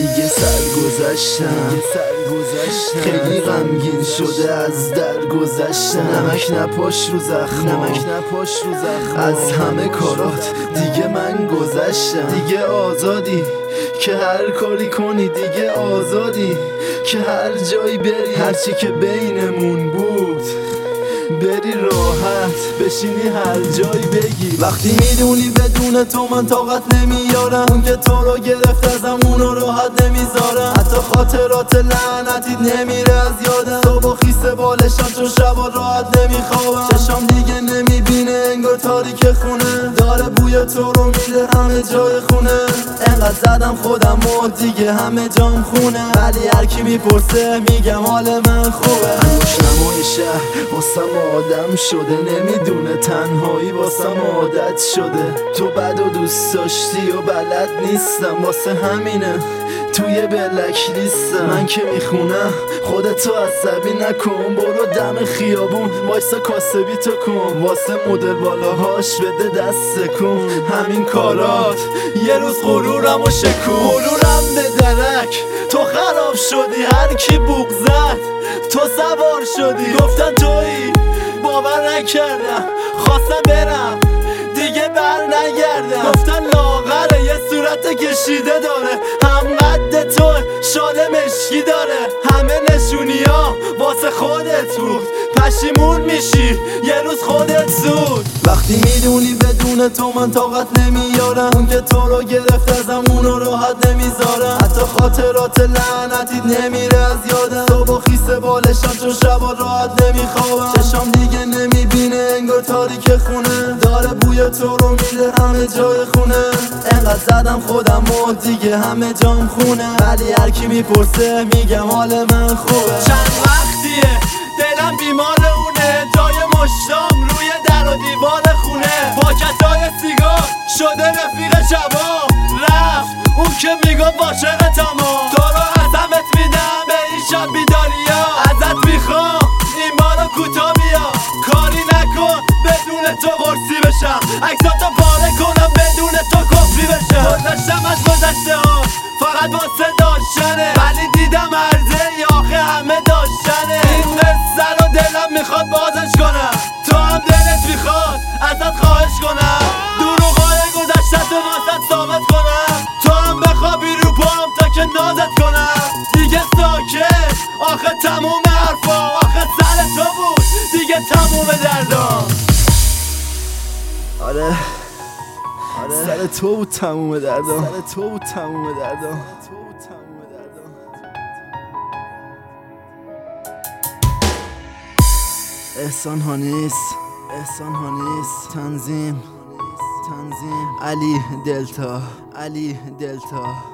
دیگه سرگذشتم خیلی غمگین شده از در گذشتم. نمک نپاش رو زخم از همه کارات دیگه من گذشتم. دیگه آزادی که هر کاری کنی، دیگه آزادی که هر جایی بری، هرچی که بینمون بود بری راحت بشینی هر جایی بگی. وقتی میدونی بدون تو من طاقت نمیارم، اون که تو رو گرفت ازم اونو راحت نمیذارم. حتی خاطرات لعنتیت نمیره از یادم. صبح خیسه بالشم چون شبا راحت نمیخوابم. چشام دیگه نمیبینه انگار تاریک خونه، داره بوی تو رو میده همه جای خونه. انقدر زدم خودم و دیگه همه جام خونه، ولی هر کی میپرسه میگم حال من خوبه. انگوش نمای شهر واسم آدم شده، نمیدونه تنهایی واسم عادت شده. تو بد و دوست داشتی و بلد نیستم، واسه همینه توی بلک لیستم. من که میخونم خودتو عصبی نکن، برو دم خیابون وایسا کاسبی تو کن، واسه مدل بالاهاش بده دست کن. همین کارات یه روز غرورم و شکون. غرورم به درک تو خراب شدی، هر کی بوق زد تو سوار شدی. گفتن تویی باور نکردم، خواستم برم دیگه بر نگردم. گفتن لاغره یه صورت کشیده داره، هم قد تو شال مشکی داره. همه نشونی ها واسه خودت بود، پشیمون میشی یه روز خودت زود. وقتی میدونی بدون تو من طاقت نمیارم، اون که تو رو گرفت ازم اونو راحت نمیذارم. حتی خاطرات لعنتیت نمیره از یادم. صبح خیسه بالشم چون شبا راحت نمیخوابم. چشام دیگه نمیبینه انگار تاریک خونه، داره بوی تو رو میده همه جای خونه. انقدر زدم خودم و دیگه همه جام خونه، ولی هر کی میپرسه میگم حال من خوبه. چند وقتیه دلم بیمار اونه، جای مشتام روی در و دیوار خونه. پاکتای سیگار شده رفیق جوان، رفت اون که میگفت عاشق تمام. تو رو قسمت میدم به این شب بیداریا، ازت میخوام این بارو کوتا بیا. کاری نکن بدون تو قرصی بشم، عکساتو پاره کنم بدون تو کفری بشم. گذشتم از گذشته ها فقط واسه داشتنه، ولی دیدم عرضه آخه همه داشتنه. این قصه رو دلم میخواد بازش کنم، تو هم دلت میخواد ازت خواهش کنم. دروغای گذشته تو واسه ثابت کنم، تو هم بخوابی رو پام تا که نازت کنم. دیگه ساکت آخه تموم حرفا، آخه سر تو بود دیگه تموم دردام. آره سر تو بود تموم دردام. احسان هانیس تنظیم علی دلتا